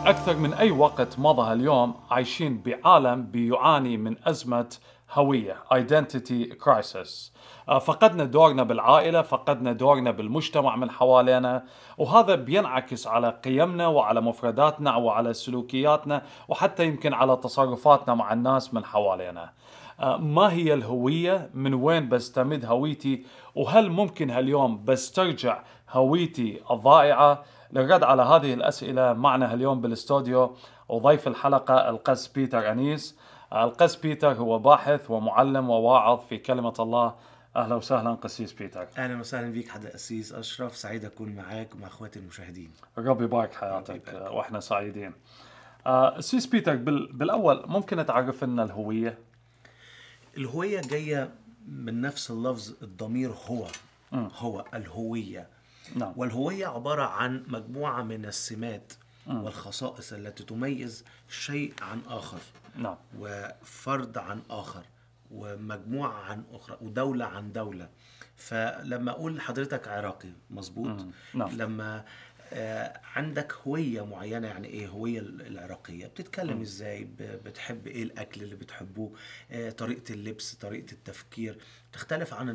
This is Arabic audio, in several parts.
أكثر من أي وقت مضى اليوم عايشين بعالم بيعاني من أزمة هوية identity crisis. فقدنا دورنا بالعائلة، فقدنا دورنا بالمجتمع من حوالينا، وهذا بينعكس على قيمنا وعلى مفرداتنا وعلى سلوكياتنا وحتى يمكن على تصرفاتنا مع الناس من حوالينا. ما هي الهوية؟ من وين بستمد هويتي؟ وهل ممكن هاليوم بسترجع هويتي الضائعة؟ للرد على هذه الأسئلة معنا اليوم بالاستوديو وضيف الحلقة القس بيتر أنيس. القس بيتر هو باحث ومعلم وواعظ في كلمة الله. أهلا وسهلا قسيس بيتر. أهلا وسهلا بيك حدا قسيس أشرف، سعيد أكون معاك ومع أخواتي المشاهدين. ربي يبارك حياتك وإحنا سعيدين. قسيس بيتر، بالأول ممكن تعرف لنا الهوية؟ الهوية جاية من نفس اللفظ، الضمير هو الهوية. نعم. والهوية عبارة عن مجموعة من السمات والخصائص التي تميز شيء عن آخر. نعم. وفرد عن آخر، ومجموعة عن أخرى، ودولة عن دولة. فلما أقول لحضرتك عراقي مظبوط. نعم. لما عندك هوية معينة، يعني ايه هوية العراقية؟ بتتكلم ازاي، بتحب ايه الاكل اللي بتحبوه، طريقة اللبس، طريقة التفكير تختلف عن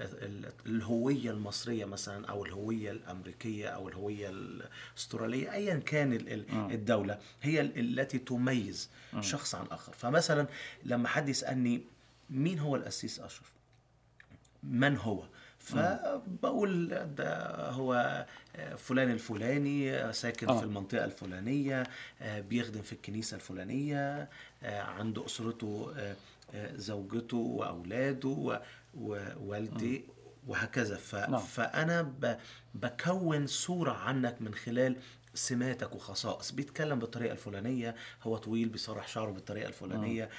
الهوية المصرية مثلا، او الهوية الامريكية، او الهوية الاسترالية، ايا كان الدولة هي التي تميز شخص عن اخر. فمثلا لما حد يسألني مين هو القسيس أشرف، من هو، فبقول ده هو فلان الفلاني، ساكن في المنطقة الفلانية، بيخدم في الكنيسة الفلانية، عنده أسرته، زوجته وأولاده ووالدي وهكذا. فأنا بكون صورة عنك من خلال سماتك وخصائص. بيتكلم بالطريقة الفلانية، هو طويل، بيسرح شعره بالطريقة الفلانية،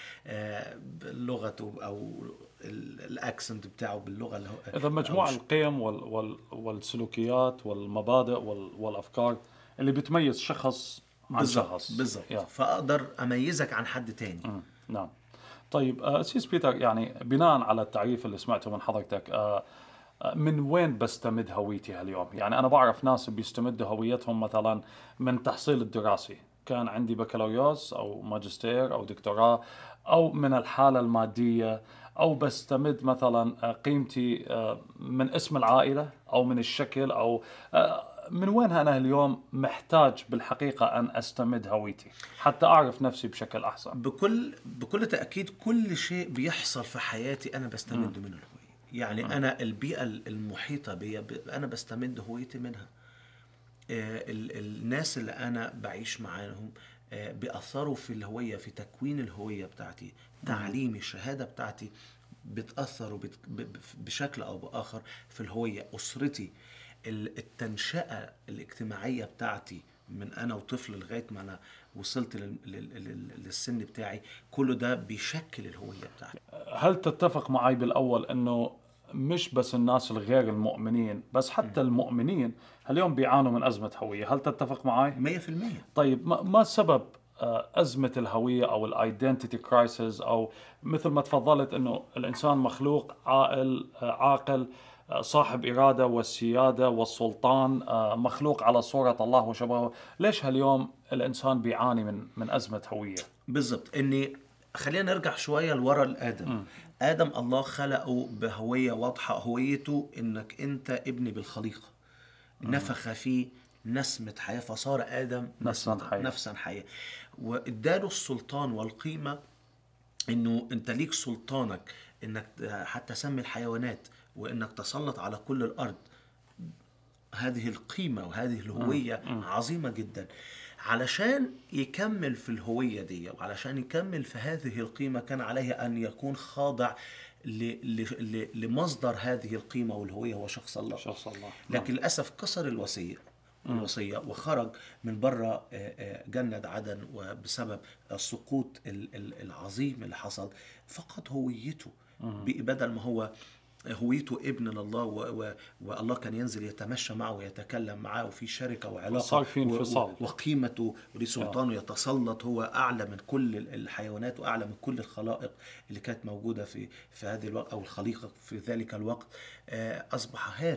لغته أو الأكسنت بتاعه باللغة اللي هو إذا مجموعة القيم والسلوكيات والمبادئ والأفكار اللي بتميز شخص عن شخص. بالضبط. فأقدر أميزك عن حد تاني. نعم. طيب سيس بيتر، يعني بناء على التعريف اللي سمعته من حضرتك، من وين بستمد هويتي هاليوم؟ يعني أنا بعرف ناس بيستمدوا هويتهم مثلا من تحصيل الدراسي، كان عندي بكالوريوس أو ماجستير أو دكتوراه، أو من الحالة المادية، أو بستمد مثلا قيمتي من اسم العائلة أو من الشكل، أو من وين أنا اليوم محتاج بالحقيقة أن أستمد هويتي حتى أعرف نفسي بشكل أحسن؟ بكل تأكيد كل شيء بيحصل في حياتي أنا بستمد منه الهوية. يعني أنا البيئة المحيطة بي أنا بستمد هويتي منها. الناس اللي أنا بعيش معاهم بيأثروا في الهوية، في تكوين الهوية بتاعتي. تعليمي، الشهادة بتاعتي بتأثر بشكل أو بآخر في الهوية. أسرتي، التنشئة الاجتماعية بتاعتي من أنا وطفل لغاية ما أنا وصلت للسن بتاعي، كله ده بيشكل الهوية بتاعتي. هل تتفق معي بالأول أنه مش بس الناس الغير المؤمنين، بس حتى المؤمنين اليوم بيعانوا من أزمة هوية؟ هل تتفق معي؟ 100%. طيب ما سبب أزمة الهوية أو الايدنتيتي كرايسيس، أو مثل ما تفضلت أنه الإنسان مخلوق عاقل، صاحب إرادة والسيادة والسلطان، مخلوق على صورة الله وشبهه؟ ليش هاليوم الإنسان بيعاني من أزمة هوية؟ بالضبط. إني خلينا نرجع شوية لورا لآدم. آدم الله خلقه بهوية واضحة، هويته إنك أنت ابني بالخليقة. نفخ فيه نسمة حياة فصار آدم نفسا حياة. وإداله السلطان والقيمة، إنه أنت ليك سلطانك إنك حتى سمي الحيوانات، وإنك تسلط على كل الأرض. هذه القيمة وهذه الهوية عظيمة جدا. علشان يكمل في الهوية دي وعلشان يكمل في هذه القيمة، كان عليه أن يكون خاضع لمصدر هذه القيمة والهوية، هو شخص الله. لكن للأسف كسر الوصية وخرج من برا جنة عدن، وبسبب السقوط العظيم اللي حصل فقد هويته. بدل ما هو هويته ابن لله، والله كان ينزل يتمشى معه ويتكلم معه وفي شركة وعلاقة، وقيمته ولسلطانه يتسلط، هو أعلى من كل الحيوانات وأعلى من كل الخلائق اللي كانت موجودة في هذه الوقت، أو الخليقة في ذلك الوقت. أصبح هارب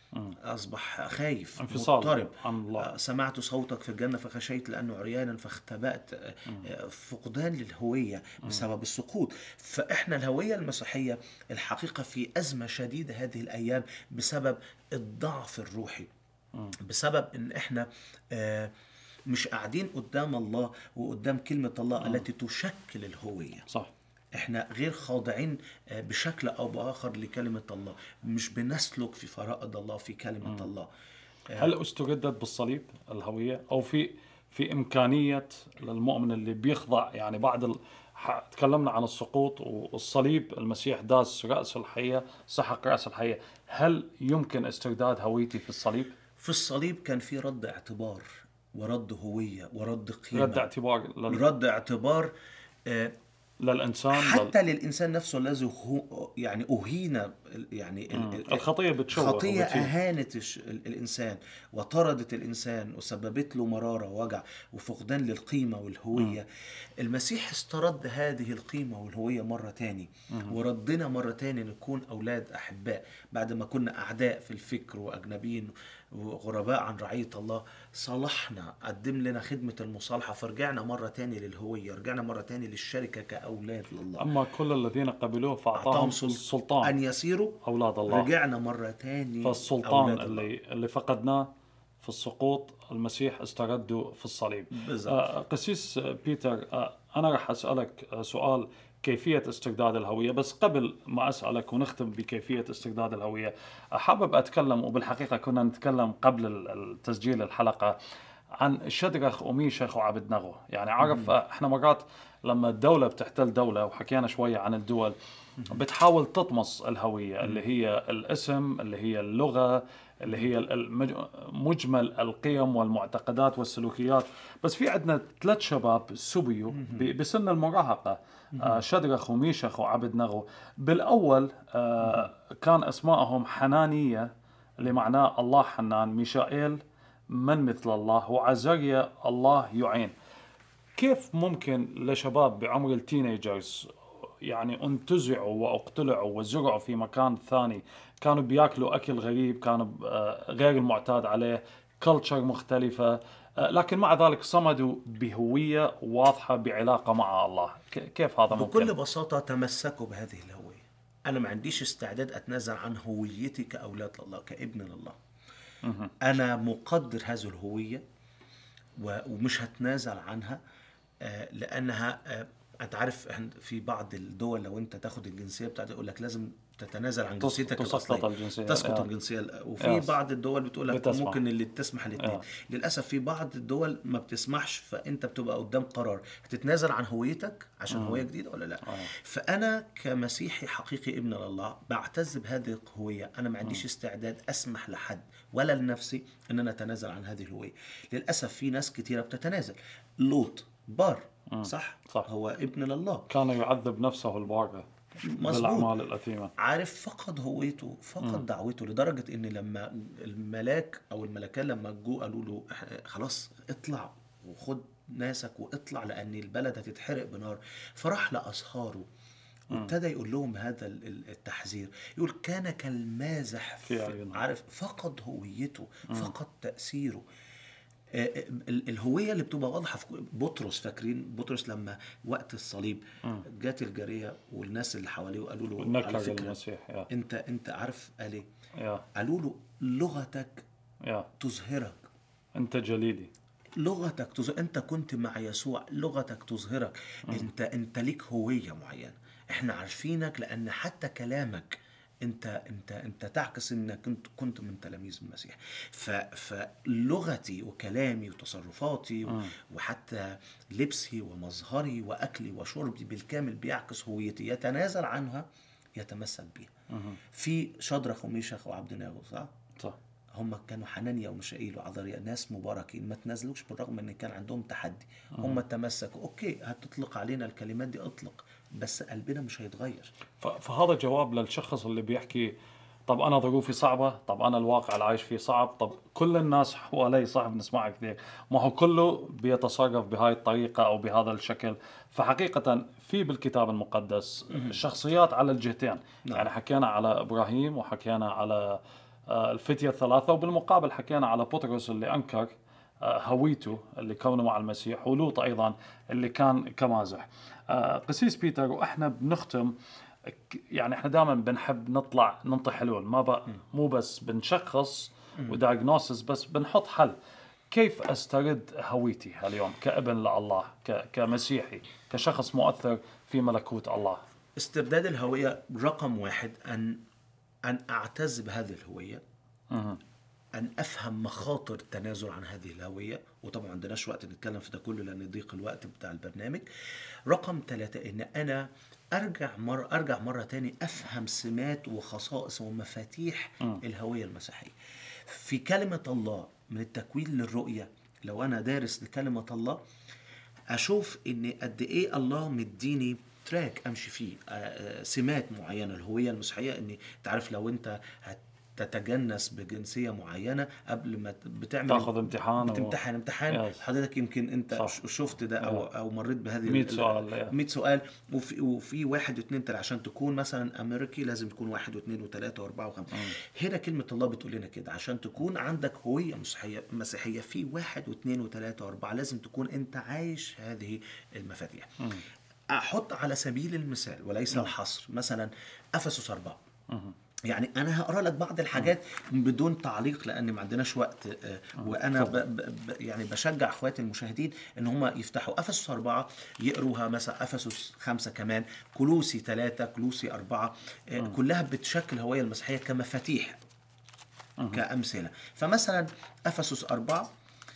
أصبح خايف انفصال مضطرب. عن الله. سمعت صوتك في الجنة فخشيت لأنه عريانا فاختبأت. فقدان للهوية بسبب السقوط. فإحنا الهوية المسيحية الحقيقة في أزمة شديدة هذه الأيام بسبب الضعف الروحي، بسبب إن إحنا مش قاعدين قدام الله وقدام كلمة الله التي تشكل الهوية. صح. احنا غير خاضعين بشكل او باخر لكلمة الله، مش بنسلك في فرائض الله في كلمة الله. هل استردت بالصليب الهوية، او في امكانية للمؤمن اللي بيخضع يعني بعد تكلمنا عن السقوط والصليب، المسيح داس رأس الحية، سحق رأس الحية، هل يمكن استرداد هويتي في الصليب؟ في الصليب كان في رد اعتبار ورد هوية ورد قيمة، رد اعتبار رد اعتبار للإنسان، حتى للإنسان نفسه الذي يعني أهين، يعني الخطية بتشوه الخطية أهانت الإنسان وطردت الإنسان وسببت له مرارة ووجع وفقدان للقيمة والهوية. المسيح استرد هذه القيمة والهوية مرة تاني، وردنا مرة تاني نكون أولاد أحباء بعد ما كنا أعداء في الفكر وأجنبيين وغرباء عن رعية الله. صلحنا، قدم لنا خدمة المصالحة، فرجعنا مرة تاني للهوية، رجعنا مرة تاني للشركة كأولاد لله. أما كل الذين قبلوه فأعطاهم السلطان أن يصيروا أولاد الله. رجعنا مرة تاني فالسلطان اللي فقدناه في السقوط المسيح استرده في الصليب. قسيس بيتر، أنا رح أسألك سؤال كيفية استرداد الهوية، بس قبل ما أسألك ونختم بكيفية استرداد الهوية حابب أتكلم، وبالحقيقة كنا نتكلم قبل التسجيل الحلقة عن شدرخ وميشخ وعبد نغو. يعني عرف احنا مرات لما الدولة بتحتل دولة، وحكينا شوية عن الدول، بتحاول تطمس الهوية اللي هي الاسم، اللي هي اللغة، اللي هي مجمل القيم والمعتقدات والسلوكيات. بس في عندنا 3 شباب سبيوا بسن المراهقة، شدرخ وميشخ وعبد نغو. بالأول كان أسمائهم حنانية اللي معناه الله حنان، ميشائيل من مثل الله، وعزريا الله يعين. كيف ممكن لشباب بعمر التينيجرز يعني انتزعوا واقتلعوا وزرعوا في مكان ثاني، كانوا بياكلوا أكل غريب، كانوا غير المعتاد عليه، كلتشر مختلفة، لكن مع ذلك صمدوا بهوية واضحة بعلاقة مع الله؟ كيف هذا ممكن؟ بكل بساطة تمسكوا بهذه الهوية. أنا ما عنديش استعداد أتنازل عن هويتي كأولاد الله، كابن لله. أنا مقدر هذه الهوية ومش هتنازل عنها، لأنها أنت عارف في بعض الدول لو أنت تاخد الجنسية بتاعتك يقول لك لازم تتنازل عن جنسيتك الأصلية، تسقط الجنسية. وفي بعض الدول بتقول لك ممكن اللي تسمح الاثنين. للأسف في بعض الدول ما بتسمحش، فأنت بتبقى قدام قرار هتتنازل عن هويتك عشان هوية جديدة ولا لا. فأنا كمسيحي حقيقي ابن الله بعتز بهذه الهوية. أنا ما عنديش استعداد أسمح لحد ولا لنفسي أن أنا أتنازل عن هذه الهوية. للأسف في ناس كتيرة بتتنازل. لوط بار، صح؟ هو ابن لله، كان يعذب نفسه البار بالأعمال الأثيمة. عارف، فقد هويته، فقد دعوته، لدرجة ان لما الملاك او الملكان لما جو قالوا له خلاص اطلع وخد ناسك واطلع لان البلد هتتحرق بنار، فراح لأصهاره وابتدى يقول لهم هذا التحذير. يقول كان كالمازح عارف، فقد هويته، فقد تأثيره. الهوية اللي بتبقى واضحة في بطرس. فاكرين بطرس لما وقت الصليب جات الجارية والناس اللي حواليه وقالوا له على فكرة المسيح انت عارف قال ايه؟ قالوا له لغتك تظهرك، انت جليدي، لغتك تظهر، انت كنت مع يسوع، لغتك تظهرك. انت ليك هوية معينة، احنا عارفينك لان حتى كلامك انت تعكس انك كنت من تلاميذ المسيح. فلغتي وكلامي وتصرفاتي وحتى لبسي ومظهري واكلي وشربي بالكامل بيعكس هويتي، يتنازل عنها يتمثل بيها. في شدرخ وميشخ وعبد ناغو، صح. هم كانوا حنانيا وميشائيل وعزريا ناس مباركين، ما تنازلوش بالرغم ان كان عندهم تحدي. هم تمسكوا. اوكي، هتطلق علينا الكلمات دي اطلق، بس قلبنا مش هيتغير. فهذا جواب للشخص اللي بيحكي طب أنا ظروفي صعبة، طب أنا الواقع اللي عايش فيه صعب، طب كل الناس حوالي صعب، نسمع كثير، ما هو كله بيتصرف بهاي الطريقة أو بهذا الشكل. فحقيقة في بالكتاب المقدس شخصيات على الجهتين. يعني حكينا على إبراهيم وحكينا على الفتية الثلاثة، وبالمقابل حكينا على بطرس اللي أنكر هويته اللي كونه مع المسيح، ولوط أيضا اللي كان كمازح. قسيس بيتر، وإحنا بنختم يعني إحنا دائما بنحب ننطي حلول، مو بس بنشخص ودايجنوسس، بس بنحط حل. كيف أسترد هويتي اليوم كابن لله، كمسيحي، كشخص مؤثر في ملكوت الله؟ استرداد الهوية رقم واحد أن أعتز بهذه الهوية، أن أفهم مخاطر التنازل عن هذه الهوية، وطبعا عندناش وقت نتكلم في ده كله لأن يضيق الوقت بتاع البرنامج. رقم 3 إن أنا أرجع مرة تاني أفهم سمات وخصائص ومفاتيح الهوية المسيحية في كلمة الله من التكوين للرؤية. لو أنا دارس لكلمة الله أشوف إن قد إيه الله مديني تراك أمشي فيه، سمات معينة الهوية المسيحية. إني تعرف لو أنت تتجنس بجنسية معينة قبل ما بتعمل تاخذ امتحان امتحان حضرتك يمكن انت صح. شفت ده او مريت بهذه 100 سؤال 100 سؤال وفي 1 و2 3 عشان تكون مثلا امريكي لازم تكون 1 و2 و3 و4 و5. هنا كلمة الله بتقول لنا كده عشان تكون عندك هوية مسيحية في 1 و2 و3 و4 لازم تكون انت عايش هذه المفاتيح. احط على سبيل المثال وليس الحصر مثلا افسس 4. يعني أنا هقرأ لك بعض الحاجات بدون تعليق لأن ما عندناش وقت، وأنا يعني بشجع أخواتي المشاهدين إن هم يفتحوا أفسس 4 يقروها، مثلا أفسس 5 كمان، كولوسي 3، كولوسي 4، كلها بتشكل هوية المسيحية كمفاتيح كأمثلة. فمثلا أفسس 4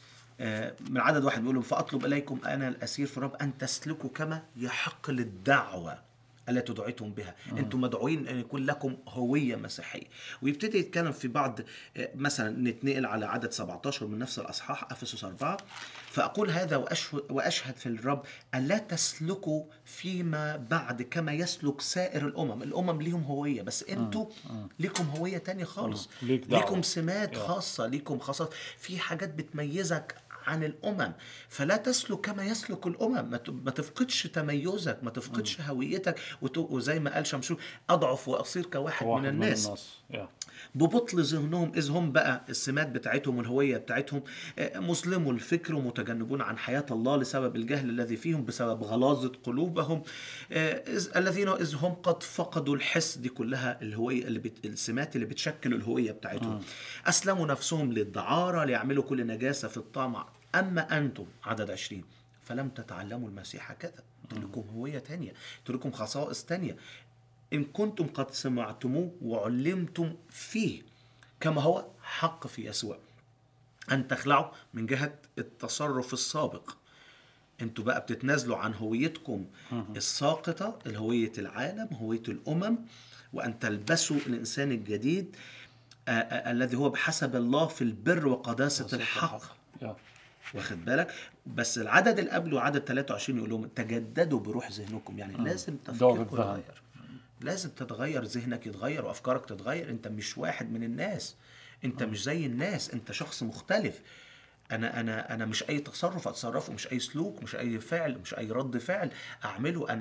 من عدد 1 بيقولوا فأطلب إليكم أنا الأسير في الرب أن تسلكوا كما يحق للدعوة التي دعيتم بها. انتم مدعوين ان يكون لكم هوية مسيحية. ويبتدي يتكلم في بعض، مثلا نتنقل على عدد 17 من نفس الأصحاح أفسس 4. فأقول هذا وأشهد في الرب أن لا تسلكوا فيما بعد كما يسلك سائر الأمم ليهم هوية، بس انتم ليكم هوية تانية خالص، ليكم سمات خاصة، ليكم خاصة في حاجات بتميزك عن الأمم. فلا تسلك كما يسلك الأمم، ما تفقدش تميزك، ما تفقدش هويتك، وزي ما قال شمشون أضعف وأصير كواحد من الناس. ببطل ذهنهم إذ هم بقى السمات بتاعتهم والهوية بتاعتهم مسلموا الفكر ومتجنبون عن حياة الله لسبب الجهل الذي فيهم بسبب غلاظة قلوبهم، الذين إذ هم قد فقدوا الحس. دي كلها الهوية السمات اللي بتشكل الهوية بتاعتهم. أسلموا نفسهم للدعارة ليعملوا كل نجاسة في الطمع. أما أنتم عدد 20 فلم تتعلموا المسيح كذا. لكم هوية تانية، لكم خصائص تانية، إن كنتم قد سمعتموه وعلمتم فيه كما هو حق في يسوع، أن تخلعوا من جهة التصرف السابق. انتوا بقى بتتنازلوا عن هويتكم الساقطة، الهوية العالم، هوية الأمم، وأن تلبسوا الإنسان الجديد الذي هو بحسب الله في البر وقداسة الحق. واخد بالك؟ بس العدد اللي قبله عدد 23 يقول لهم تجددوا بروح ذهنكم. يعني لازم تفكيركم يتغير، لازم تتغير، ذهنك يتغير وأفكارك تتغير. انت مش واحد من الناس، انت مش زي الناس، انت شخص مختلف. انا مش اي تصرف اتصرفه، مش اي سلوك، مش اي فعل، مش اي رد فعل اعمله.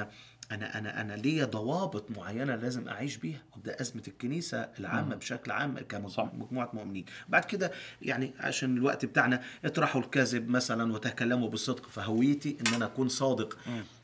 انا ليا ضوابط معينه لازم اعيش بيها. ده ازمه الكنيسه العامه بشكل عام كمجموعه مؤمنين. بعد كده يعني عشان الوقت بتاعنا اطرحوا الكذب مثلا وتكلموا بالصدق. فهويتي ان انا اكون صادق.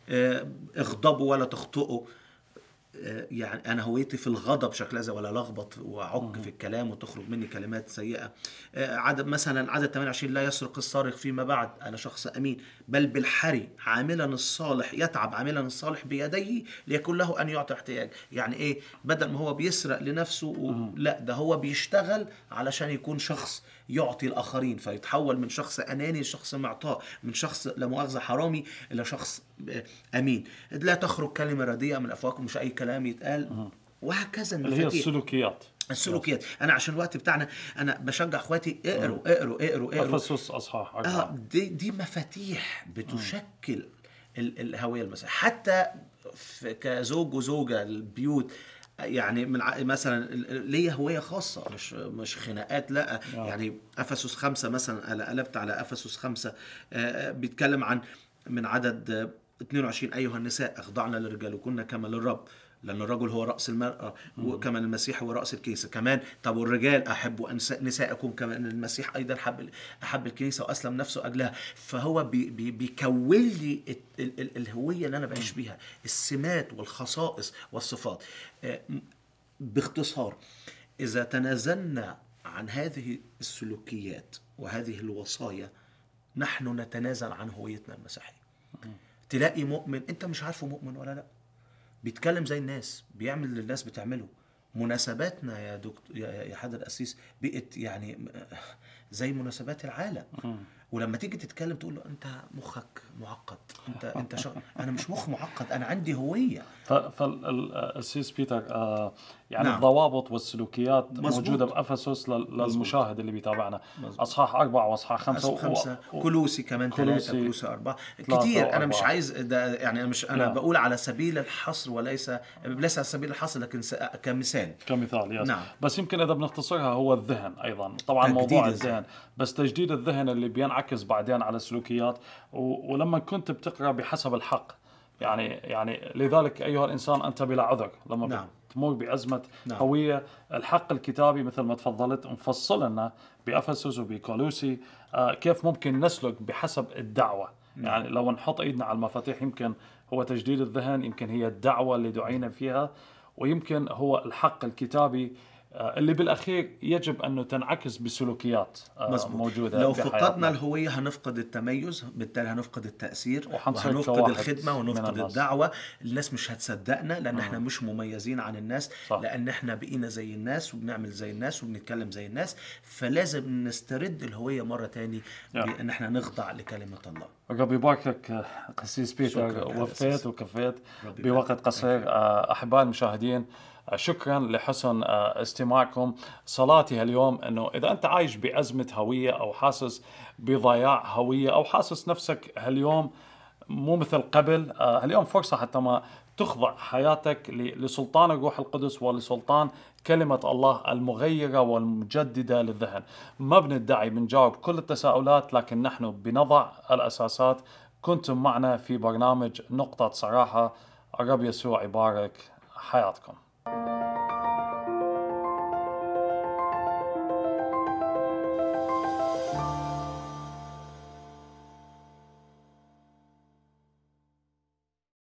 اغضبوا ولا تخطئوا. يعني أنا هويتي في الغضب شكلها ولا لخبط وعك في الكلام وتخرج مني كلمات سيئة. عدد 28 لا يسرق السارق فيما بعد، أنا شخص أمين، بل بالحري عاملا الصالح يتعب عاملا الصالح بيديه ليكون له أن يعطي احتياج. يعني إيه؟ بدل ما هو بيسرق لنفسه لا، ده هو بيشتغل علشان يكون شخص يعطي الآخرين، فيتحول من شخص أناني لشخص معطاء، من شخص لا مؤاخذة حرامي إلى شخص أمين. لا تخرج كلمة رديئة من أفواهكم، مش أي كلام يتقال، وهكذا. اللي هي السلوكيات. أنا عشان الوقت بتاعنا أنا بشجع أخواتي اقروا أفسس أصحاح دي مفاتيح بتشكل الهوية المسيحية. حتى كزوج وزوجة البيوت، يعني مثلا ليا هوية خاصة، مش خناقات، لا. يعني أفسس 5 مثلا، قلبت على أفسس 5 بيتكلم عن من عدد 22 أيها النساء اخضعنا للرجال وكنا كما للرب لأن الرجل هو رأس المرأة، وكمان المسيح هو رأس الكنيسة كمان. طب والرجال أحبوا نساءكم كمان المسيح أيضا أحب الكنيسة وأسلم نفسه أجلها. فهو بيكون لي الهوية اللي أنا بعيش بيها، السمات والخصائص والصفات. باختصار، إذا تنازلنا عن هذه السلوكيات وهذه الوصايا نحن نتنازل عن هويتنا المسيحية. تلاقي مؤمن أنت مش عارفه مؤمن ولا لا، بيتكلم زي الناس، بيعمل اللي الناس بتعمله. مناسباتنا يا دكتور يا حضر القسيس بقت يعني زي مناسبات العالم. ولما تيجي تتكلم تقول له انت مخك معقد، انت انا مش مخ معقد، انا عندي هويه. فالقسيس بيتر يعني نعم. الضوابط والسلوكيات مزبوط. موجوده بافسس للمشاهد اللي بيتابعنا. اصحاح 4 واصحاح 5 كلوسي كمان 3 كلوسي 4 كتير. انا مش عايز ده يعني انا بقول على سبيل الحصر ليس على سبيل الحصر، لكن كمثال نعم. بس يمكن اذا بنختصرها هو الذهن ايضا طبعا موضوع الذهن، بس تجديد الذهن اللي بينعكس بعدين على السلوكيات. ولما كنت بتقرأ بحسب الحق يعني لذلك أيها الإنسان أنت بلا عذر لما نعم. تمر بأزمة هوية. الحق الكتابي مثل ما تفضلت مفصل لنا بأفسس وبكولوسي كيف ممكن نسلك بحسب الدعوة. يعني لو نحط ايدنا على المفاتيح، يمكن هو تجديد الذهن، يمكن هي الدعوة اللي دعينا فيها، ويمكن هو الحق الكتابي اللي بالأخير يجب أنه تنعكس بسلوكيات موجودة. لو فقدنا الهوية هنفقد التميز، بالتالي هنفقد التأثير وهنفقد الخدمة ونفقد الدعوة. الناس مش هتصدقنا لأن احنا مش مميزين عن الناس. صح. لأن احنا بقينا زي الناس وبنعمل زي الناس وبنتكلم زي الناس. فلازم نسترد الهوية مرة تاني بأن احنا نخضع لكلمة الله. ربي يباركك قسيس بيتر، وفيت وكفيت بوقت قصير. أحباء المشاهدين، شكرا لحسن استماعكم. صلاتي اليوم أنه إذا أنت عايش بأزمة هوية أو حاسس بضياع هوية أو حاسس نفسك اليوم مو مثل قبل، اليوم فرصة حتى ما تخضع حياتك لسلطان الروح القدس ولسلطان كلمة الله المغيرة والمجددة للذهن. ما بندعي بنجاوب كل التساؤلات، لكن نحن بنضع الأساسات. كنتم معنا في برنامج نقطة صراحة. الرب يسوع يبارك حياتكم.